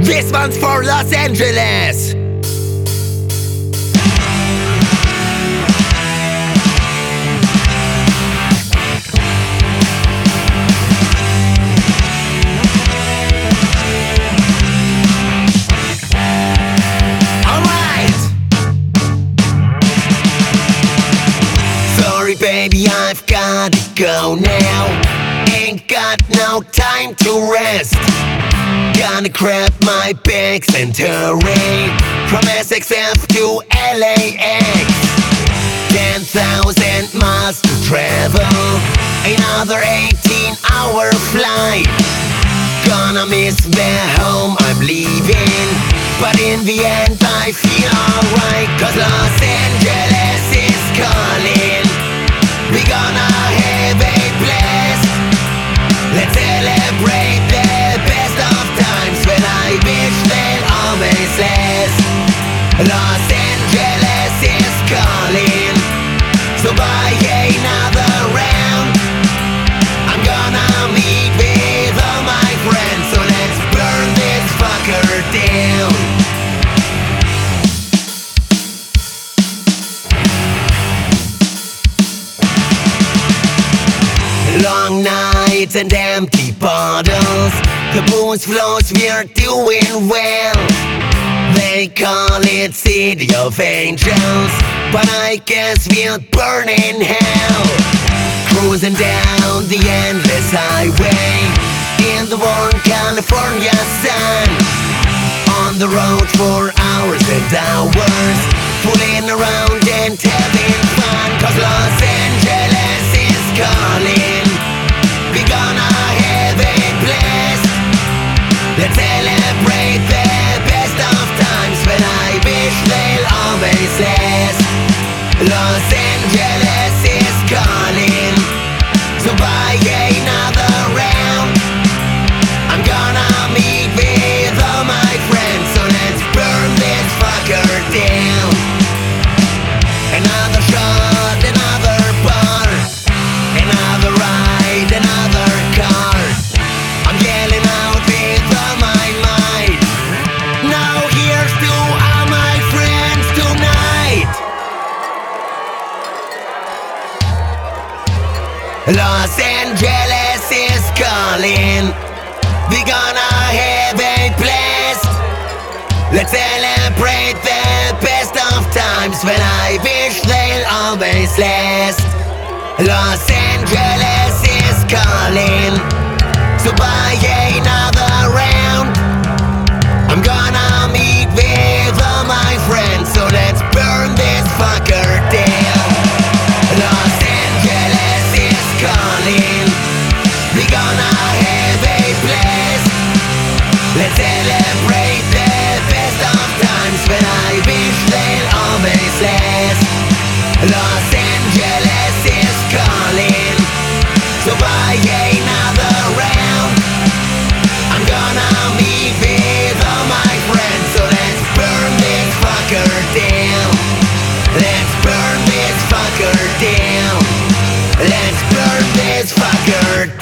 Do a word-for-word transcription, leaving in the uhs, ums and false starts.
This one's for Los Angeles. Sorry baby, I've gotta go now. Ain't got no time to rest. Gonna grab my bags and hurry from S X F to L A X. Ten thousand miles to travel, another eighteen hour flight. Gonna miss the home I'm leaving, but in the end I feel alright. Cause Los Angeles is calling. We gonna have a blast. Let's celebrate the best of times when I wish they'll always last. Los Angeles is calling, so buy another round. I'm gonna meet with all my friends, so let's burn this fucker down. Long nights and empty bottles, the booze flows, we're doing well. They call it City of Angels, but I guess we'll burn in hell. Cruising down the endless highway in the warm California sun, on the road for hours and hours, fooling around and having fun. Cause Los Angeles is calling. We gonna have a blast. Let's celebrate the best of times when I wish they'll always last. Los Angeles is calling, so buy another round. I'm gonna meet with all my friends, so let's burn this fucker down. Another shot, another bar, another ride, another car. I'm yelling out with all my might. Now here's to all my friends tonight. Los Angeles is calling. We gonna have a blast. Let's celebrate the best of times when I wish they'll always last. Los Angeles is calling, so buy another round. I'm gonna meet with all my friends, so let's burn this fucker down. Los Angeles is calling. We gonna have a blast. Let's celebrate the best of times when I wish they'll always last. Los Angeles is calling, so buy another round. I'm gonna meet with all my friends, so let's burn this fucker down. Let's burn this fucker down. Let's burn this fucker down.